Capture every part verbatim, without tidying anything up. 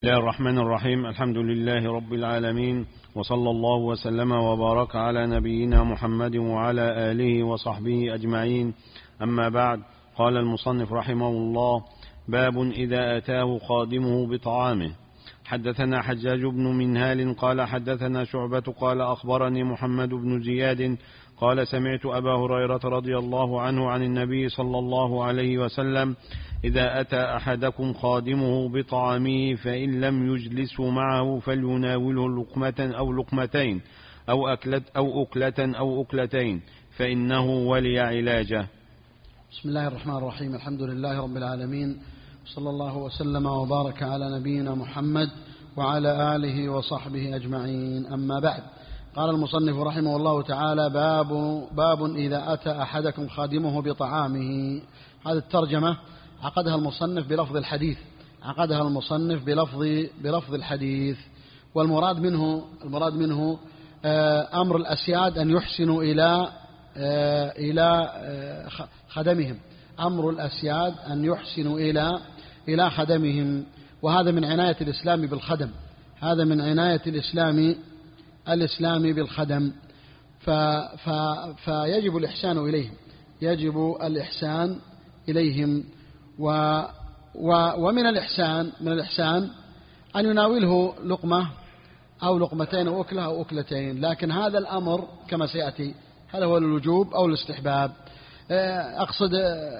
بسم الله الرحمن الرحيم. الحمد لله رب العالمين، وصلى الله وسلم وبارك على نبينا محمد وعلى آله وصحبه أجمعين. أما بعد، قال المصنف رحمه الله: باب إذا أتاه خادمه بطعامه. حدثنا حجاج بن منهال قال حدثنا شعبة قال أخبرني محمد بن زياد قال سمعت أبا هريرة رضي الله عنه عن النبي صلى الله عليه وسلم: إذا أتى أحدكم خادمه بطعامه فإن لم يجلسه معه فليناوله لقمة أو لقمتين أو أكلة أو أكلة أو أكلتين فإنه ولي علاجه. بسم الله الرحمن الرحيم. الحمد لله رب العالمين، صلى الله وسلم وبارك على نبينا محمد وعلى آله وصحبه أجمعين. أما بعد، قال المصنف رحمه الله تعالى: باب باب إذا أتى أحدكم خادمه بطعامه. هذه الترجمة عقدها المصنف بلفظ الحديث عقدها المصنف بلفظ بلفظ الحديث والمراد منه المراد منه أمر الأسياد أن يحسنوا إلى إلى خدمهم أمر الأسياد أن يحسنوا إلى إلى خدمهم وهذا من عناية الإسلام بالخدم هذا من عناية الإسلام الإسلام بالخدم ف ف فيجب الإحسان إليهم يجب الإحسان إليهم و و ومن الإحسان من الإحسان أن يناوله لقمة أو لقمتين أو أكلة أو أكلتين، لكن هذا الأمر كما سيأتي هل هو الوجوب أو الاستحباب؟ أقصد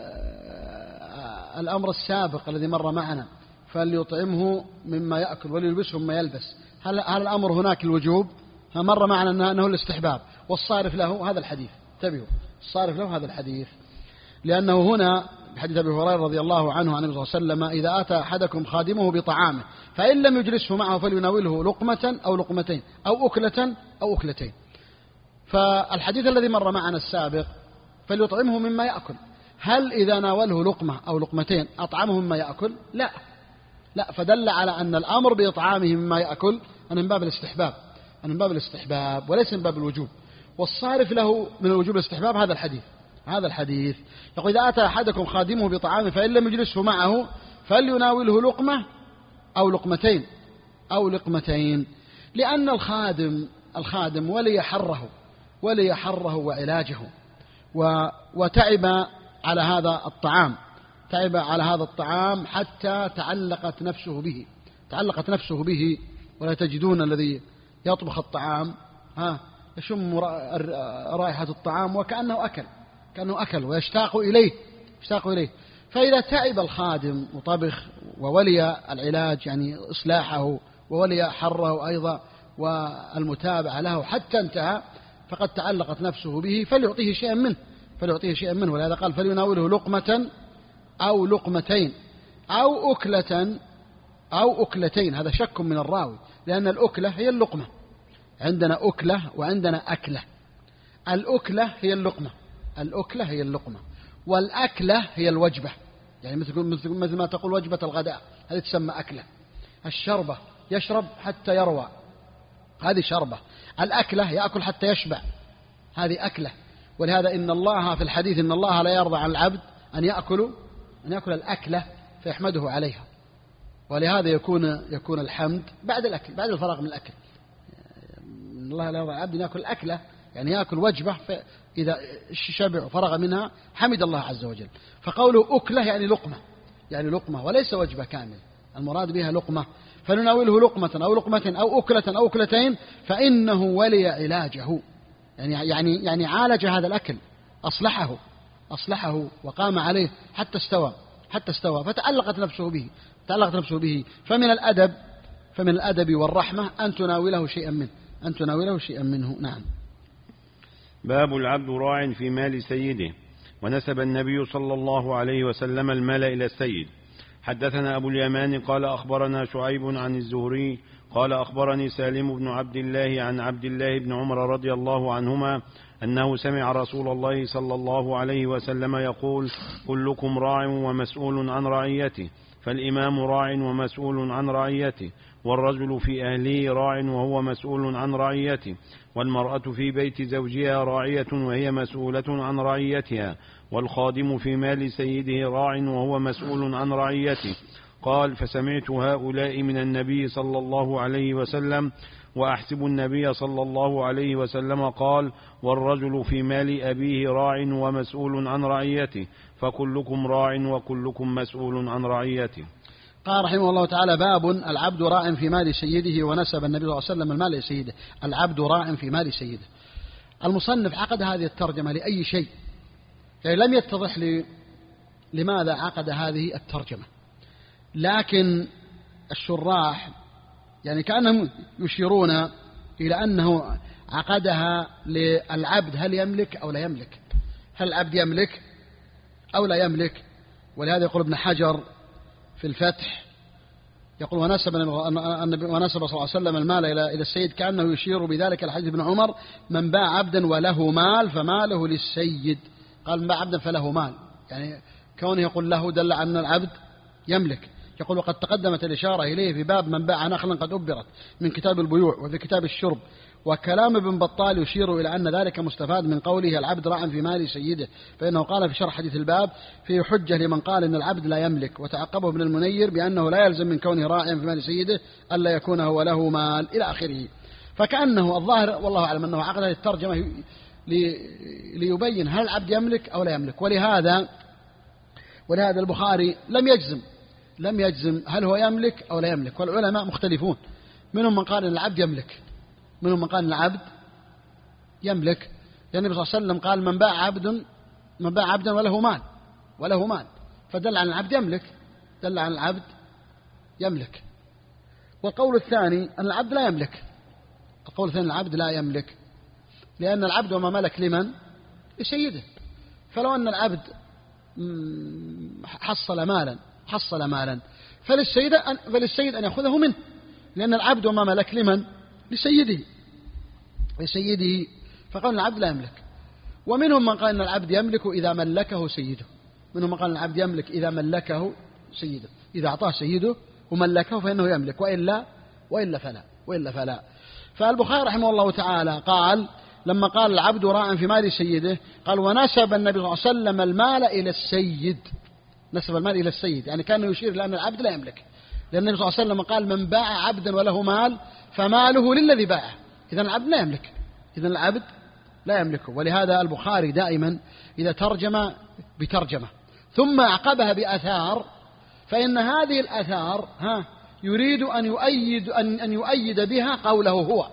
الأمر السابق الذي مر معنا: فليطعمه مما يأكل وليلبسه مما يلبس. هل هل الأمر هناك الوجوب؟ مر معنا أنه الاستحباب، والصارف له هذا الحديث. انتبهوا، الصارف له هذا الحديث، لأنه هنا بحديث أبي هريرة رضي الله عنه عن النبي صلى الله عليه وسلم: إذا أتى أحدكم خادمه بطعامه فإن لم يجلسه معه فليناوله لقمة أو لقمتين أو أكلة أو أكلتين. فالحديث الذي مر معنا السابق فليطعمه مما يأكل، هل إذا ناوله لقمة أو لقمتين أطعمه مما يأكل؟ لا لا فدل على أن الأمر بإطعامه مما يأكل أن من باب الاستحباب أن من باب الاستحباب وليس من باب الوجوب، والصارف له من الوجوب الاستحباب هذا الحديث هذا الحديث يقول: إذا أتى أحدكم خادمه بطعامه فإن لم يجلسه معه فليناوله لقمة أو لقمتين أو لقمتين، لأن الخادم الخادم ولي حره ولي حره وعلاجه وتعب على هذا الطعام تعب على هذا الطعام حتى تعلقت نفسه به تعلقت نفسه به ولا تجدون الذي يطبخ الطعام ها يشم رائحة الطعام وكأنه أكل كأنه أكل ويشتاق إليه يشتاق إليه فإذا تعب الخادم وطبخ وولي العلاج يعني إصلاحه وولي حره أيضا والمتابعة له حتى انتهى فقد تعلقت نفسه به فليعطيه شيئا منه فليعطيه شيئا منه ولهذا قال: فليناوله لقمة أو لقمتين أو أكلة أو أكلتين. هذا شك من الراوي، لأن الأكلة هي اللقمة، عندنا أكلة وعندنا أكلة. الأكلة هي اللقمة الأكلة هي اللقمة والأكلة هي الوجبة، يعني مثل مثل ما تقول وجبة الغداء، هذه تسمى أكلة. الشربة يشرب حتى يروى، هذه شربة. الأكلة يأكل حتى يشبع، هذه أكلة. ولهذا إن الله في الحديث إن الله لا يرضى عن العبد أن يأكل أن يأكل الأكلة فيحمده عليها، ولهذا يكون يكون الحمد بعد الأكل بعد الفراغ من الأكل. إن الله لا يرضى عن العبد أن يأكل الأكلة، يعني يأكل وجبة إذا شبع وفرغ منها حمد الله عز وجل. فقوله أكلة يعني لقمة يعني لقمة وليس وجبة كامل، المراد بها لقمة. فنناوله لقمة أو لقمة أو أكلة أو أكلتين فإنه ولي علاجه، يعني يعني يعني عالج هذا الأكل، أصلحه أصلحه وقام عليه حتى استوى حتى استوى فتعلقت نفسه به تعلقت نفسه به فمن الأدب فمن الأدب والرحمة أن تناوله شيئا منه أن تناوله شيئا منه. نعم. باب العبد راع في مال سيده. ونسب النبي صلى الله عليه وسلم المال إلى السيد. حدثنا أبو اليمان قال أخبرنا شعيب عن الزهري قال أخبرني سالم بن عبد الله عن عبد الله بن عمر رضي الله عنهما أنه سمع رسول الله صلى الله عليه وسلم يقول: كلكم راع ومسؤول عن رعيته، فالإمام راع ومسؤول عن رعيته، والرجل في أهله راع وهو مسؤول عن رعيته، والمرأة في بيت زوجها راعية وهي مسؤولة عن رعيتها، والخادم في مال سيده راع وهو مسؤول عن رعيته، قال: فسمعت هؤلاء من النبي صلى الله عليه وسلم، وأحسب النبي صلى الله عليه وسلم قال: والرجل في مال أبيه راع ومسؤول عن رعيته، فكلكم راع وكلكم مسؤول عن رعيته. قال رحمه الله تعالى: باب العبد راع في مال سيده، ونسب النبي صلى الله عليه وسلم المال لسيده. العبد راع في مال سيده. المصنف عقد هذه الترجمة لأي شيء؟ يعني لم يتضح لي لماذا عقد هذه الترجمة، لكن الشراح يعني كأنهم يشيرون إلى أنه عقدها للعبد هل يملك أو لا يملك، هل العبد يملك أو لا يملك. ولهذا يقول ابن حجر في الفتح، يقول: ونسب ونسب صلى الله عليه وسلم المال إلى السيد، كأنه يشير بذلك الحديث ابن عمر: من باع عبدا وله مال فماله للسيد. قال: من باع عبدا فله مال، يعني كونه يقول له دل على أن العبد يملك. يقول: وقد تقدمت الإشارة إليه في باب من باع نخلا قد أبرت من كتاب البيوع وفي كتاب الشرب. وكلام ابن بطال يشير إلى أن ذلك مستفاد من قوله: العبد راع في مال سيده، فإنه قال في شرح حديث الباب: فيه حجة لمن قال إن العبد لا يملك. وتعقبه ابن المنير بأنه لا يلزم من كونه راعيا في مال سيده ألا يكون هو له مال، إلى آخره. فكأنه الظاهر والله أعلم أنه عقد هذه الترجمة ليبين هل العبد يملك أو لا يملك. ولهذا ولهذا البخاري لم يجزم لم يجزم هل هو يملك أو لا يملك. والعلماء مختلفون، منهم من قال إن العبد يملك، منهم من قال إن العبد يملك. يعني النبي صلى الله عليه وسلم قال: من باع عبد من باع عبدا وله مال وله مال، فدل على العبد يملك، دل على العبد يملك. والقول الثاني أن العبد لا يملك، القول الثاني العبد لا يملك، لأن العبد وما ملك لمن؟ لسيده. فلو أن العبد حصل مالا حصل مالا فللسيد أن, فللسيد أن يأخذه منه، لأن العبد وما ملك لمن؟ لسيده لسيده فقال العبد لا يملك. ومنهم من قال أن العبد يملك إذا ملكه سيده، منهم من قال أن العبد يملك إذا ملكه سيده، إذا أعطاه سيده وملكه فإنه يملك، وإلا وإلا فلا وإلا فلا فالبخاري رحمه الله تعالى قال لما قال العبد راع في مال سيده، قال: ونسب النبي صلى الله عليه وسلم المال إلى السيد. نسب المال إلى السيد، يعني كان يشير إلى أن العبد لا يملك، لأن النبي صلى الله عليه وسلم قال: من باع عبدا وله مال فماله للذي باعه. إذن العبد لا يملك، إذن العبد لا يملكه. ولهذا البخاري دائما إذا ترجم بترجمة ثم أعقبها بأثار، فإن هذه الأثار ها يريد أن يؤيد أن أن يؤيد بها قوله هو.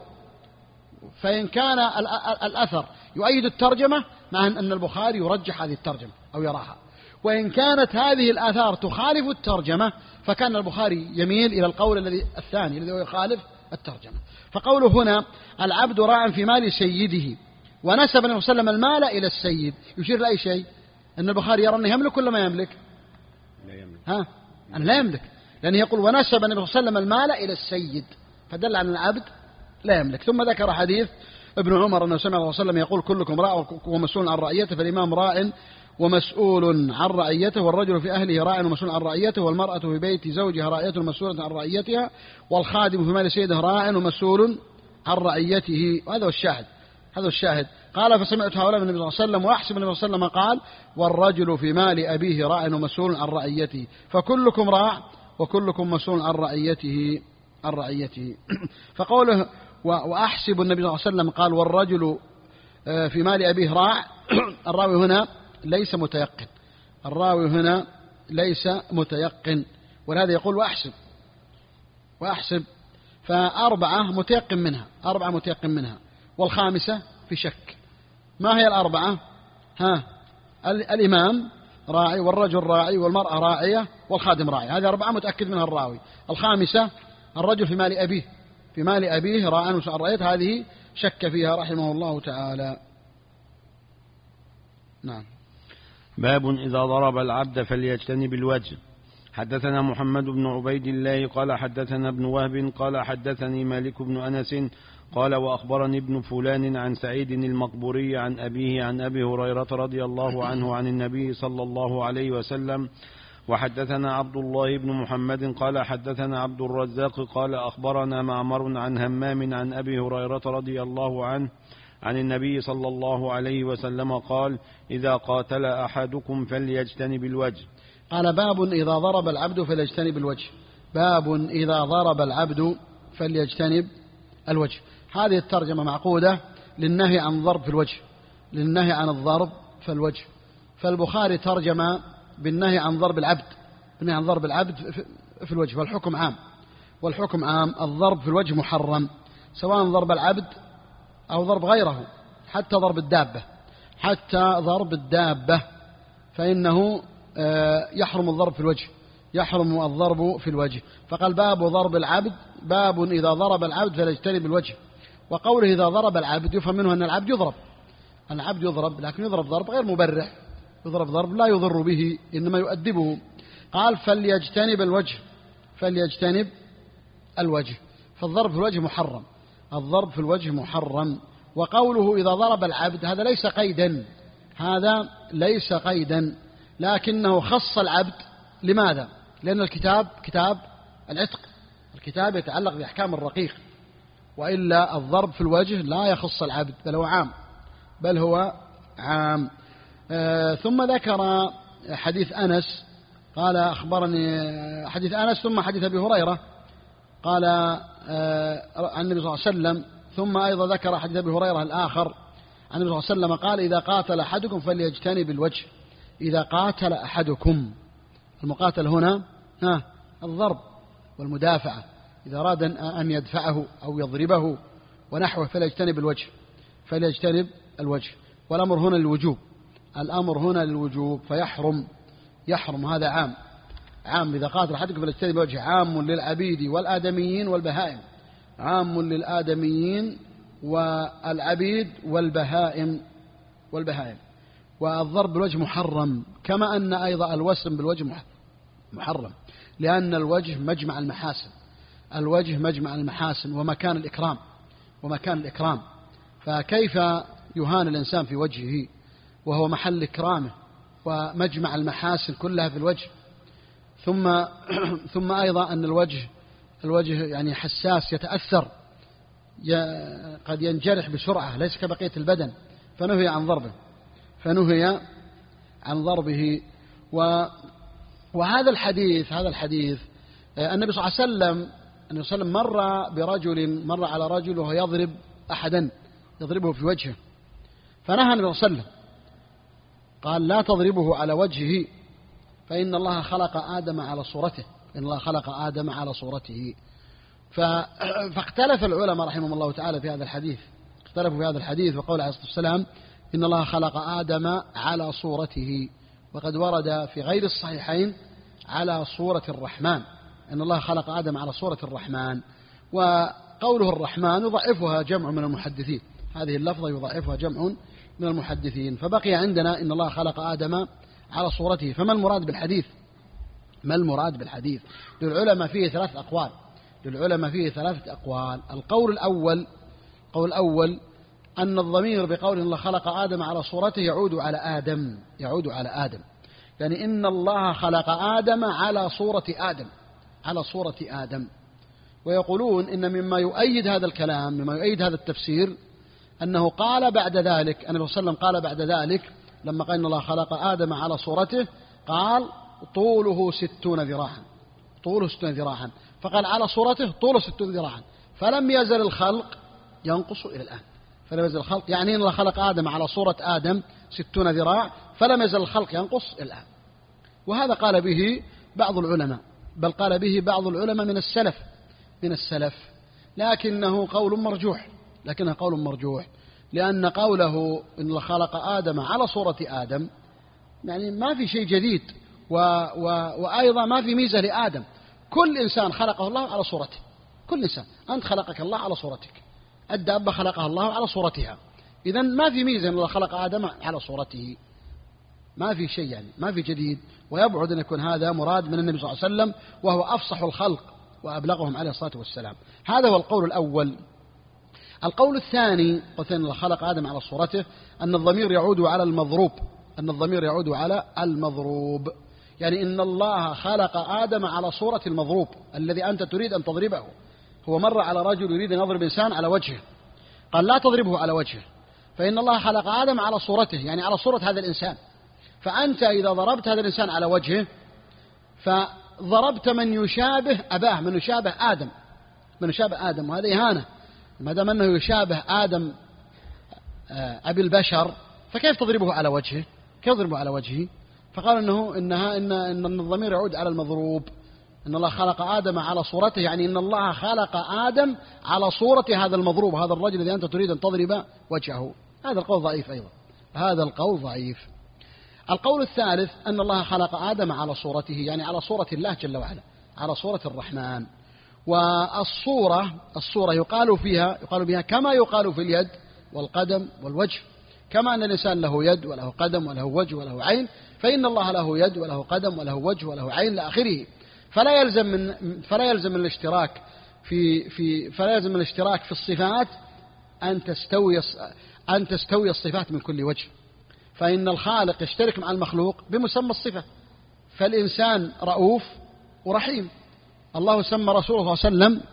فإن كان الأثر يؤيد الترجمة، مع أن البخاري يرجح هذه الترجمة أو يراها، وإن كانت هذه الآثار تخالف الترجمة فكان البخاري يميل إلى القول الذي الثاني الذي هو يخالف الترجمة. فقوله هنا: العبد راع في مال سيده، ونسب النبي صلى الله عليه وسلم المال إلى السيد، يشير لأي شيء؟ أن البخاري يرى أنه يملك ولا ما يملك؟ لا يملك. ها؟ أن لا يملك، لأنه يقول: ونسب النبي صلى الله عليه وسلم المال إلى السيد، فدل على العبد لا يملك. ثم ذكر حديث ابن عمر أنه سمع الله صلى الله عليه وسلم يقول: كلكم راع ومسؤول عن رعيته، فالإمام راع ومسؤول عن رعيته، والرجل في أهله راع ومسؤول عن رعيته، والمرأة في بيت زوجها راعية ومسؤولة عن رعيتها، والخادم في مال سيده راع ومسؤول عن رعيته. وهذا هو الشاهد هذا هو الشاهد قال: فسمعت هؤلاء من النبي صلى الله عليه وسلم، وأحسب النبي صلى الله عليه وسلم قال: والرجل في مال أبيه راع ومسؤول عن رعيته، فكلكم راع وكلكم مسؤول عن رعيته عن رعيته. فقوله وأحسب النبي صلى الله عليه وسلم قال: والرجل في مال أبيه راع، الراوي هنا ليس متيقن الراوي هنا ليس متيقن ولهذا يقول وأحسب وأحسب فأربعة متيقن منها أربعة متيقن منها والخامسة في شك. ما هي الأربعة؟ ها الإمام راعي، والرجل راعي، والمرأة راعية، والخادم راعي. هذه أربعة متأكد منها الراوي. الخامسة الرجل في مال أبيه في مال أبيه راعا وسؤال رعيته، هذه شك فيها رحمه الله تعالى. نعم. باب إذا ضرب العبد فليجتنب الوجه. حدثنا محمد بن عبيد الله قال حدثنا ابن وهب قال حدثني مالك بن أنس قال: وأخبرني ابن فلان عن سعيد المقبوري عن أبيه عن أبي هريرة رضي الله عنه عن النبي صلى الله عليه وسلم. وحدثنا عبد الله بن محمد قال حدثنا عبد الرزاق قال أخبرنا معمر عن همام عن أبي هريرة رضي الله عنه عن النبي صلى الله عليه وسلم قال: إذا قاتل أحدكم فليجتنب الوجه، قال باب إذا ضرب العبد فليجتنب الوجه. باب إذا ضرب العبد فليجتنب الوجه. هذه الترجمة معقودة للنهي عن ضرب في الوجه، للنهي عن الضرب في الوجه. فالبخاري ترجم بالنهي عن ضرب العبد، بالنهي عن ضرب العبد في الوجه، والحكم عام، والحكم عام. الضرب في الوجه محرم، سواء ضرب العبد أو ضرب غيره، حتى ضرب الدابة، حتى ضرب الدابة فإنه يحرم الضرب في الوجه، يحرم الضرب في الوجه. فقال باب ضرب العبد، باب إذا ضرب العبد فليجتنب الوجه. وقوله إذا ضرب العبد يفهم منه أن العبد يضرب، أن العبد يضرب، لكن يضرب ضرب غير مبرح، يضرب ضرب لا يضر به، إنما يؤدبه. قال فليجتنب الوجه، فليجتنب الوجه. فالضرب في الوجه محرم، الضرب في الوجه محرم. وقوله إذا ضرب العبد هذا ليس قيدا، هذا ليس قيدا، لكنه خص العبد. لماذا؟ لأن الكتاب كتاب العتق، الكتاب يتعلق بأحكام الرقيق، وإلا الضرب في الوجه لا يخص العبد، بل هو عام، بل هو عام. آه ثم ذكر حديث أنس، قال أخبرني حديث أنس ثم حديث أبي هريرة، قال آه عن النبي صلى الله عليه وسلم، ثم أيضا ذكر حديث أبي هريرة الآخر عن النبي صلى الله عليه وسلم قال إذا قاتل أحدكم فليجتنب الوجه. إذا قاتل أحدكم، المقاتل هنا ها الضرب والمدافعة، إذا أراد أن يدفعه أو يضربه ونحوه فليجتنب الوجه، فليجتنب الوجه. والأمر هنا للوجوب، الأمر هنا للوجوب، فيحرم، يحرم. هذا عام، عام. إذا قاتل أحدكم فليجتنب الوجه، عام للعبيد والآدميين والبهائم، عام للآدميين والعبيد والبهائم والبهائم. والضرب بالوجه محرم، كما أن أيضا الوسم بالوجه محرم، لأن الوجه مجمع المحاسن، الوجه مجمع المحاسن ومكان الإكرام، ومكان الإكرام. فكيف يهان الإنسان في وجهه وهو محل إكرامه ومجمع المحاسن كلها في الوجه؟ ثم ثم أيضا أن الوجه الوجه يعني حساس، يتأثر، قد ينجرح بسرعة، ليس كبقية البدن، فنهي عن ضربه، فنهي عن ضربه. و وهذا الحديث، هذا الحديث النبي صلى الله عليه وسلم، النبي صلى الله عليه وسلم مر برجل، مر على رجل وهو يضرب أحدا، يضربه في وجهه، فنهى النبي صلى الله عليه وسلم، قال لا تضربه على وجهه فإن الله خلق آدم على صورته، إن الله خلق آدم على صورته. فاختلف العلماء رحمهم الله تعالى في هذا الحديث، اختلفوا في هذا الحديث، وقول عليه الصلاة والسلام إن الله خلق آدم على صورته، وقد ورد في غير الصحيحين على صورة الرحمن، إن الله خلق آدم على صورة الرحمن. وقوله الرحمن يضعفها جمع من المحدثين، هذه اللفظة يضعفها جمع من المحدثين. فبقي عندنا إن الله خلق آدم على صورته. فما المراد بالحديث؟ ما المراد بالحديث؟ للعلماء فيه ثلاث أقوال، للعلماء فيه ثلاثة أقوال. القول الأول، قول الأول أن الضمير بقول الله خلق آدم على صورته يعود على آدم، يعود على آدم، يعني إن الله خلق آدم على صورة آدم، على صورة آدم. ويقولون إن مما يؤيد هذا الكلام، مما يؤيد هذا التفسير، أنه قال بعد ذلك، النبي صلى الله عليه وسلم قال بعد ذلك لما قال إن الله خلق آدم على صورته، قال طوله ستون ذراعا، طوله ستون ذراعا، فقال على صورته طوله ستون ذراعا، فلم يزل الخلق ينقص إلى الآن، فلم يزل الخلق، يعني إن الله خلق آدم على صورة آدم ستون ذراع، فلم يزل الخلق ينقص إلى الآن. وهذا قال به بعض العلماء، بل قال به بعض العلماء من السلف، من السلف، لكنه قول مرجوح، لكنه قول مرجوح، لأن قوله إن الله خلق آدم على صورة آدم يعني ما في شيء جديد، و و وأيضا ما في ميزة لآدم، كل إنسان خلقه الله على صورته، كل إنسان، أنت خلقك الله على صورتك، الدابة خلقها الله على صورتها، إذن ما في ميزة إن الله خلق آدم على صورته، ما في شيء يعني، ما في جديد. ويبعد أن يكون هذا مراد من النبي صلى الله عليه وسلم، وهو أفصح الخلق وأبلغهم عليه الصلاة والسلام. هذا هو القول الأول. القول الثاني، قلت إن الله خلق آدم على صورته، أن الضمير يعود على المضروب، أن الضمير يعود على المضروب، يعني إن الله خلق آدم على صورة المضروب الذي أنت تريد أن تضربه. هو مر على رجل يريد أن يضرب إنسان على وجهه، قال لا تضربه على وجهه، فإن الله خلق آدم على صورته، يعني على صورة هذا الإنسان، فأنت إذا ضربت هذا الإنسان على وجهه فضربت من يشابه أباه، من يشابه آدم، من يشابه آدم، وهذا إهانة. ما دام أنه يشابه آدم أبي البشر فكيف تضربه على وجهه؟ كيف تضربه على وجهه؟ فقال إنه إنها إن إن الضمير يعود على المضروب. إن الله خلق آدم على صورته، يعني إن الله خلق آدم على صورة هذا المضروب، هذا الرجل الذي أنت تريد أن تضرب وجهه. هذا القول ضعيف أيضا، هذا القول ضعيف. القول الثالث أن الله خلق آدم على صورته، يعني على صورة الله جل وعلا، على صورة الرحمن. والصورة الصورة يقال فيها يقال بها كما يقال في اليد والقدم والوجه. كما أن الإنسان له يد وله قدم وله وجه وله عين، فإن الله له يد وله قدم وله وجه وله عين إلى آخره. فلا يلزم من فلا يلزم من الاشتراك في في فلا يلزم من الاشتراك في الصفات أن تستوي أن تستوي الصفات من كل وجه. فإن الخالق يشترك مع المخلوق بمسمى الصفة. فالإنسان رؤوف ورحيم. الله سمى رسوله صلى الله عليه وسلم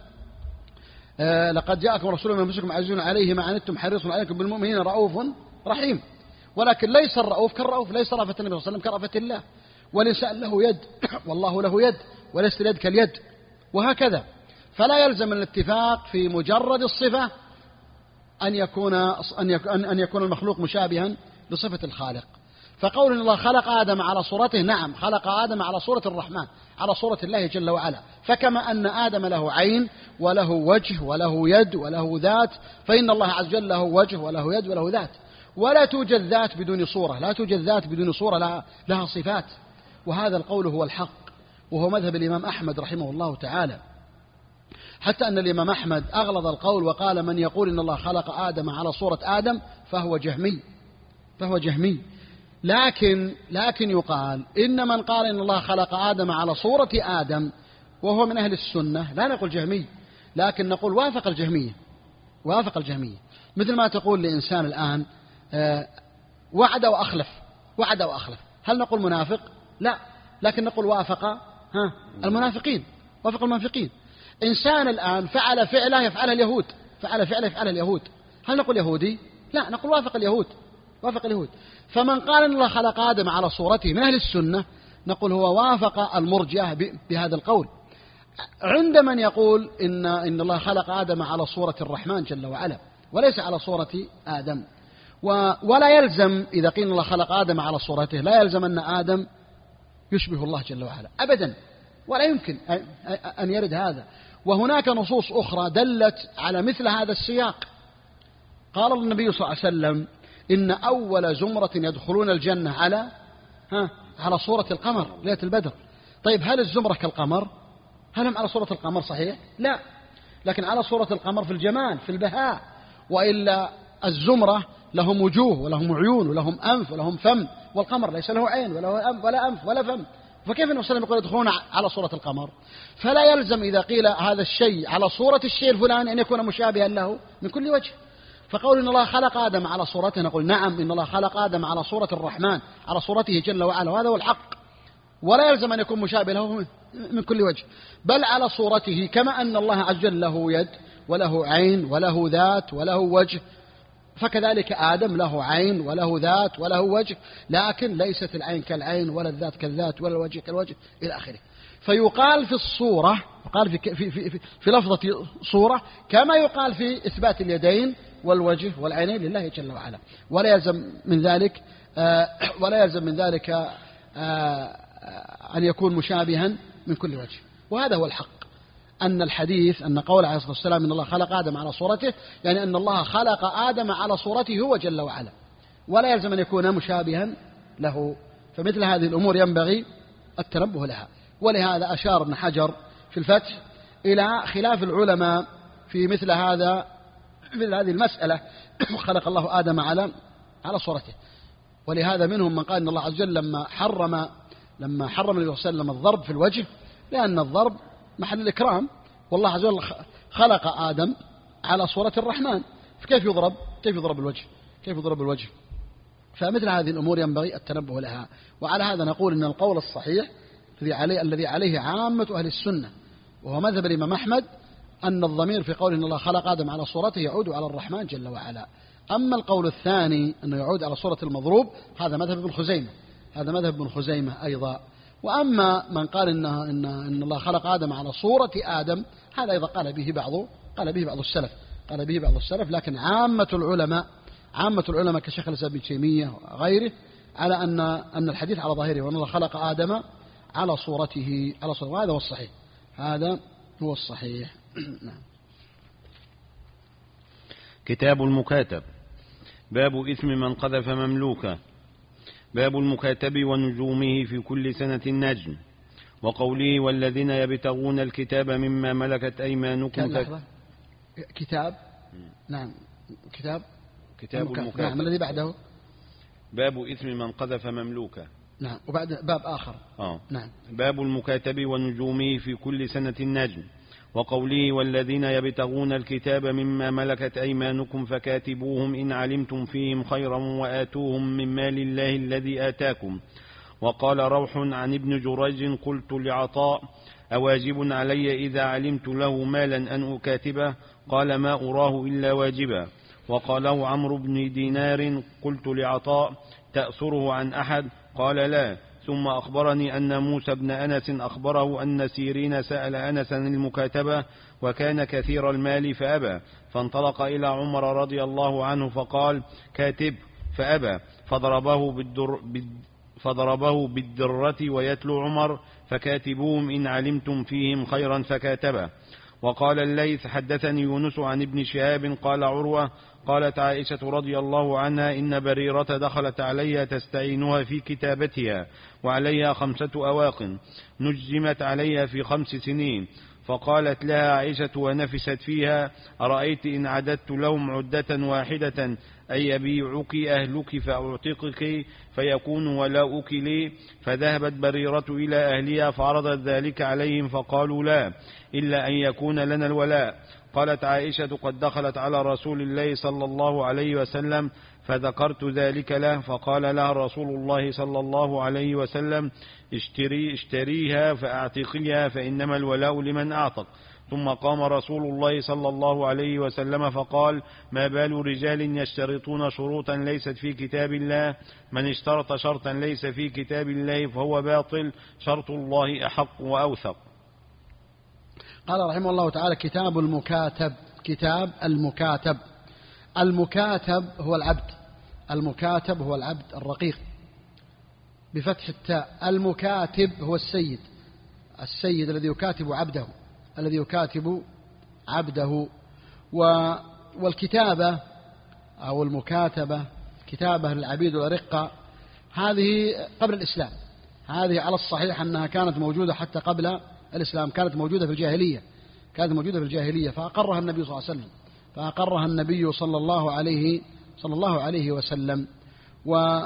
آه لقد جاءكم رسول من أنفسكم عزيز عليه ما عنتم حريص عليكم بالمؤمنين رؤوف رحيم. ولكن ليس الرؤوف كالرؤوف، ليس رأفة النبي صلى الله عليه وسلم كرأفة الله. والإنسان له يد والله له يد، وليس اليد كاليد، وهكذا. فلا يلزم الاتفاق في مجرد الصفة أن يكون أن يكون المخلوق مشابها لصفة الخالق. فقول إن الله خلق آدم على صورته، نعم خلق آدم على صورة الرحمن، على صورة الله جل وعلا. فكما أن آدم له عين وله وجه وله يد وله ذات، فإن الله عز وجل له وجه وله يد وله ذات. ولا توجد ذات بدون صورة، لا توجد ذات بدون صورة، لها, لها صفات. وهذا القول هو الحق، وهو مذهب الإمام أحمد رحمه الله تعالى. حتى أن الإمام أحمد أغلظ القول وقال من يقول إن الله خلق آدم على صورة آدم فهو جهمي، فهو جهمي. لكن لكن يقال إن من قال إن الله خلق آدم على صورة آدم وهو من أهل السنة، لا نقول جهمي، لكن نقول وافق الجهمية، وافق الجهمية. مثل ما تقول لإنسان الآن آه وعد وأخلف، وعد وأخلف، هل نقول منافق؟ لا، لكن نقول وافق ها المنافقين، وافق المنافقين. إنسان الآن فعل فعله يفعلها اليهود، فعل فعله يفعلها اليهود، هل نقول يهودي؟ لا، نقول وافق اليهود، وافق اليهود. فمن قال إن الله خلق آدم على صورته من أهل السنة نقول هو وافق المرجئة بهذا القول. عند من يقول إن إن الله خلق آدم على صورة الرحمن جل وعلا وليس على صورة آدم. ولا يلزم إذا قيل الله خلق آدم على صورته، لا يلزم أن آدم يشبه الله جل وعلا أبدا، ولا يمكن أن يرد هذا. وهناك نصوص أخرى دلت على مثل هذا السياق. قال النبي صلى الله عليه وسلم إن أول زمرة يدخلون الجنة على ها على صورة القمر ليلة البدر. طيب هل الزمرة كالقمر؟ هل هم على صورة القمر؟ صحيح لا، لكن على صورة القمر في الجمال في البهاء. وإلا الزمرة لهم وجوه ولهم عيون ولهم أنف ولهم فم، والقمر ليس له عين ولا أنف ولا أنف ولا فم. فكيف النبي صلى الله عليه وسلم يقول يدخلون على صورة القمر؟ فلا يلزم إذا قيل هذا الشيء على صورة الشيء الفلاني أن يكون مشابها له من كل وجه. فقول إن الله خلق آدم على صورته نقول نعم، إن الله خلق آدم على صورة الرحمن، على صورته جل وعلا، وهذا هو الحق. ولا يلزم أن يكون مشابه له من كل وجه، بل على صورته. كما أن الله عز وجل له يد وله عين وله ذات وله وجه، فكذلك آدم له عين وله ذات وله وجه، لكن ليست العين كالعين ولا الذات كالذات ولا الوجه كالوجه إلى آخره. فيقال في الصورة، يقال في, في, في, في, في لفظة صورة كما يقال في إثبات اليدين والوجه والعينين لله جل وعلا. ولا يلزم من ذلك آه ولا يلزم من ذلك آه أن يكون مشابها من كل وجه. وهذا هو الحق، أن الحديث أن قول عليه الصلاة والسلام إن الله خلق آدم على صورته، يعني أن الله خلق آدم على صورته هو جل وعلا، ولا يلزم أن يكون مشابها له. فمثل هذه الأمور ينبغي التنبه لها. ولهذا أشار ابن حجر في الفتح إلى خلاف العلماء في مثل هذا مثل هذه المسألة خلق الله آدم على على صورته. ولهذا منهم من قال إن الله عز وجل لما حرم لما حرم النبي صلى الله عليه وسلم الضرب في الوجه، لأن الضرب محل الإكرام، والله عز وجل خلق آدم على صورة الرحمن، فكيف يضرب كيف يضرب الوجه كيف يضرب الوجه فمثل هذه الأمور ينبغي التنبه لها. وعلى هذا نقول إن القول الصحيح الذي عليه الذي عليه عامة أهل السنة وهو مذهب الإمام أحمد أن الضمير في قول إن الله خلق آدم على صورته يعود على الرحمن جل وعلا. أما القول الثاني أنه يعود على صورة المضروب، هذا مذهب ابن خزيمة هذا مذهب ابن خزيمة أيضا. وأما من قال إن, إن, إن الله خلق آدم على صورة آدم، هذا أيضا قال به بعض قال به بعض السلف قال به بعض السلف لكن عامة العلماء عامة العلماء كشيخ الإسلام ابن تيمية وغيره على أن أن الحديث على ظاهره، وأن الله خلق آدم على صورته على صورته، وهذا هو الصحيح، هذا هو الصحيح. نعم. كتاب المكاتب. باب إثم من قذف مملوكا. باب المكاتب ونجومه في كل سنة النجم، وقوله والذين يبتغون الكتاب مما ملكت أيمانكم. لحظة. كتاب نعم كتاب كتاب المكاتب. نعم. الذي بعده باب إثم من قذف مملوكا. نعم. وبعد باب آخر. آه. نعم. باب المكاتب ونجومه في كل سنة النجم، وقوله والذين يبتغون الكتاب مما ملكت أيمانكم فكاتبوهم إن علمتم فيهم خيرا وآتوهم من مال الله الذي آتاكم. وقال روح عن ابن جريج قلت لعطاء أواجب علي إذا علمت له مالا أن أكاتبه؟ قال ما أراه إلا واجبا. وقاله عمرو بن دينار قلت لعطاء تأثره عن أحد؟ قال لا. ثم أخبرني أن موسى بن أنس أخبره أن سيرين سأل أنسا المكاتبة وكان كثير المال فأبى، فانطلق إلى عمر رضي الله عنه فقال كاتب فأبى، فضربه بالدر فضربه بالدرة ويتلو عمر فكاتبوهم إن علمتم فيهم خيرا فكاتبه. وقال الليث حدثني يونس عن ابن شهاب قال عروة قالت عائشة رضي الله عنها إن بريرة دخلت عليها تستعينها في كتابتها وعليها خمسة أواق نجمت عليها في خمس سنين، فقالت لها عائشة ونفست فيها أرأيت إن عددت لهم عدة واحدة أن يبيعك أهلك فأعتقك فيكون ولاؤك لي؟ فذهبت بريرة إلى أهلها فعرضت ذلك عليهم فقالوا لا إلا أن يكون لنا الولاء. قالت عائشة قد دخلت على رسول الله صلى الله عليه وسلم فذكرت ذلك له، فقال لها رسول الله صلى الله عليه وسلم اشتري اشتريها فأعتقيها فإنما الولاء لمن أعتق. ثم قام رسول الله صلى الله عليه وسلم فقال ما بال رجال يشترطون شروطا ليست في كتاب الله؟ من اشترط شرطا ليس في كتاب الله فهو باطل، شرط الله أحق وأوثق. قال رحمه الله تعالى كتاب المكاتب. كتاب المكاتب. المكاتب هو العبد، المكاتب هو العبد الرقيق بفتح التاء. المكاتب هو السيد، السيد الذي يكاتب عبده، الذي يكاتب عبده. والكتابة أو المكاتبة كتابة للعبيد والرقة هذه قبل الإسلام، هذه على الصحيح أنها كانت موجودة حتى قبل الإسلام، كانت موجودة في الجاهلية، كانت موجودة في الجاهلية فأقرها النبي صلى الله عليه وسلم فأقرها النبي صلى الله عليه صلى الله عليه وسلم. و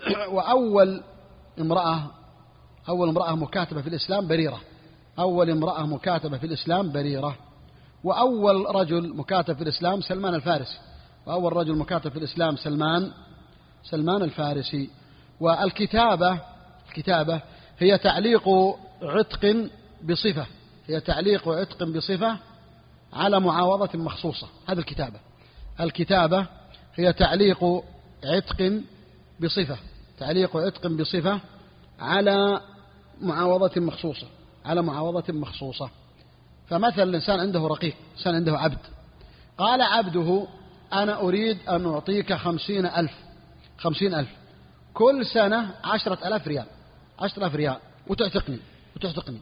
وأول امرأة أول امرأة مكاتبة في الإسلام بريرة، أول امرأة مكاتبة في الإسلام بريرة. وأول رجل مكاتب في الإسلام سلمان الفارسي، وأول رجل مكاتب في الإسلام سلمان سلمان الفارسي. والكتابة الكتابة هي تعليق عتق بصفة، هي تعليق عتق بصفة على معاوضة مخصوصة، هذا الكتابة. الكتابة هي تعليق عتق بصفة، تعليق عتق بصفة على معاوضة مخصوصة، على معاوضة مخصوصة. فمثلا الإنسان عنده رقيق، إنسان عنده عبد، قال عبده أنا أريد أن أعطيك خمسين ألف خمسين ألف كل سنة عشرة ألاف ريال عشرة ألاف ريال وتعتقني وتعتقني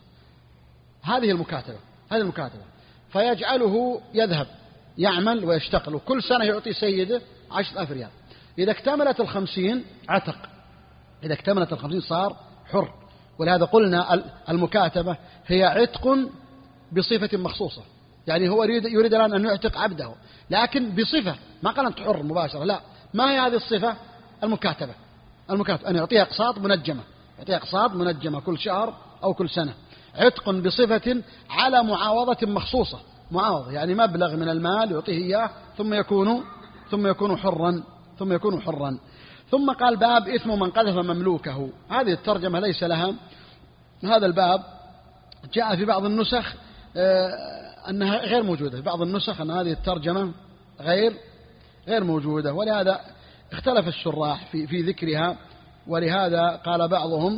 هذه المكاتبة هذه المكاتبة فيجعله يذهب يعمل ويشتغل وكل سنة يعطي سيده عشرة ألاف ريال. إذا اكتملت الخمسين عتق، إذا اكتملت الخمسين صار حر. ولهذا قلنا المكاتبة هي عتق بصفة مخصوصة، يعني هو يريد, يريد الآن أن يعتق عبده لكن بصفة، ما قال أنت حر مباشرة، لا. ما هي هذه الصفة؟ المكاتبة. المكاتبة أن يعطيها أقساط منجمة، يعطيها أقساط منجمة كل شهر أو كل سنة، عتق بصفة على معاوضة مخصوصة، معاوضة يعني مبلغ من المال يعطيه إياه ثم يكون ثم يكون حرا ثم يكون حرا. ثم قال باب إثم من قذف مملوكه. هذه الترجمة ليس لها، هذا الباب جاء في بعض النسخ أنها غير موجودة، في بعض النسخ أن هذه الترجمة غير غير موجودة، ولهذا اختلف الشراح في في ذكرها. ولهذا قال بعضهم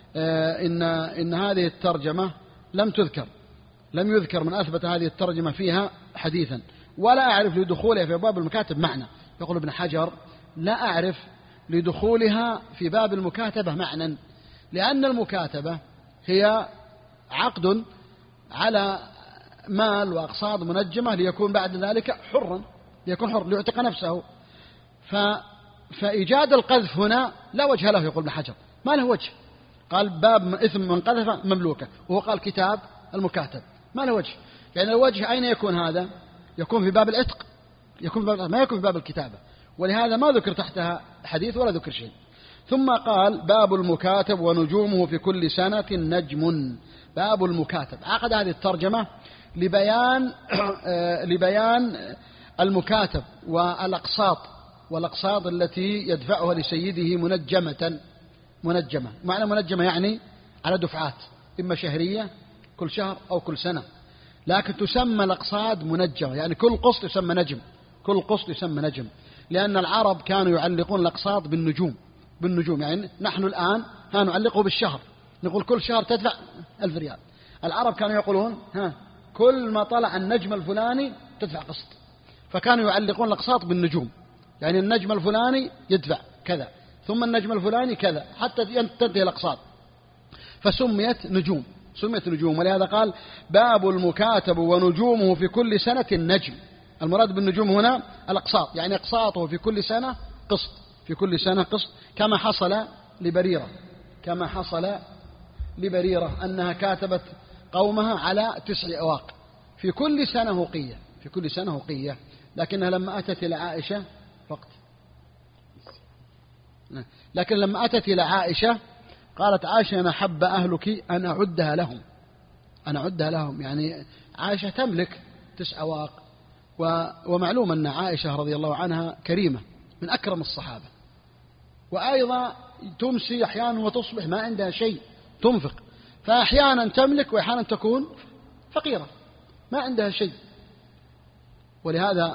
إن إن هذه الترجمة لم تذكر لم يذكر من أثبت هذه الترجمة فيها حديثا، ولا أعرف لدخولها في باب المكاتب معنى. يقول ابن حجر: لا أعرف لدخولها في باب المكاتبة معنى، لأن المكاتبة هي عقد على مال وأقساط منجمة ليكون بعد ذلك حرا، ليكون حر ليعتق نفسه. ف... فإيجاد القذف هنا لا وجه له. يقول ابن حجر: ما له وجه. قال: باب إثم من قذف مملوكة، وهو قال كتاب المكاتب، ما له وجه. يعني الوجه أين يكون هذا؟ يكون في باب العتق، يكون في باب... ما يكون في باب الكتابة، ولهذا ما ذكر تحتها حديث ولا ذكر شيء. ثم قال: باب المكاتب ونجومه في كل سنة نجم. باب المكاتب، عقد هذه الترجمة لبيان لبيان المكاتب والأقساط والأقساط التي يدفعها لسيده منجمة. منجمة معنى منجمة يعني على دفعات، إما شهرية كل شهر أو كل سنة، لكن تسمى الأقساط منجمة، يعني كل قسط يسمى نجم، كل قسط يسمى نجم، لأن العرب كانوا يعلقون الأقساط بالنجوم. بالنجوم يعني نحن الآن ها نعلقه بالشهر، نقول كل شهر تدفع ألف ريال. العرب كانوا يقولون ها كل ما طلع النجم الفلاني تدفع قسط، فكانوا يعلقون الأقساط بالنجوم، يعني النجم الفلاني يدفع كذا، ثم النجم الفلاني كذا، حتى تنتهي الأقساط، فسميت نجوم، سميت نجوم. ولهذا قال: باب المكاتب ونجومه في كل سنة نجم. المراد بالنجوم هنا الأقساط، يعني أقساطه في كل سنة قسط، في كل سنة قسط، كما حصل لبريرة، كما حصل لبريرة أنها كاتبت قومها على تسع أواق في كل سنة وقية، في كل سنة وقية، لكنها لما أتت إلى عائشة وقت لكن لما أتت إلى عائشة قالت عائشة: أنا حب أهلك أن أعدها لهم، أنا أعدها لهم، يعني عائشة تملك تسع أواق. ومعلوم أن عائشة رضي الله عنها كريمة من أكرم الصحابة، وأيضا تمسي أحيانا وتصبح ما عندها شيء تنفق، فأحيانا تملك وأحيانا تكون فقيرة ما عندها شيء. ولهذا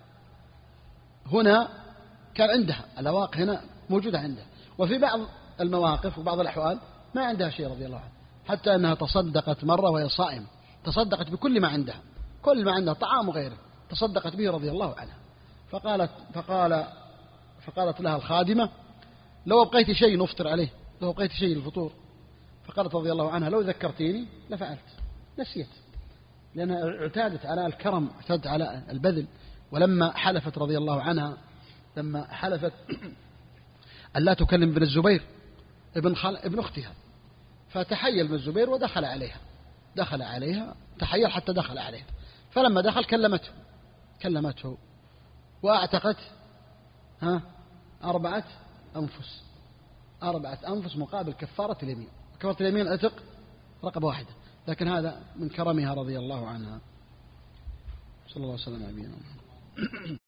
هنا كان عندها الأواق هنا موجودة عندها، وفي بعض المواقف وبعض الأحوال ما عندها شيء رضي الله عنها، حتى أنها تصدقت مرة وهي صائمة، تصدقت بكل ما عندها، كل ما عندها طعام وغيره تصدقت به رضي الله عنها. فقالت فقال فقالت لها الخادمة: لو أبقيت شيء نفطر عليه، لو أبقيت شيء للفطور. فقالت رضي الله عنها: لو ذكرتيني لفعلت، نسيت، لأنها اعتادت على الكرم، اعتادت على البذل. ولما حلفت رضي الله عنها، لما حلفت أن لا تكلم ابن الزبير ابن, خل... ابن أختها، فتحيل ابن الزبير ودخل عليها، دخل عليها تحيل حتى دخل عليها، فلما دخل كلمته كلمته وأعتقت ها أربعة أنفس، أربعة أنفس مقابل كفارة اليمين، كفارة اليمين عتق رقبة واحدة، لكن هذا من كرمها رضي الله عنها. صلى الله عليه وسلم على نبينا محمد.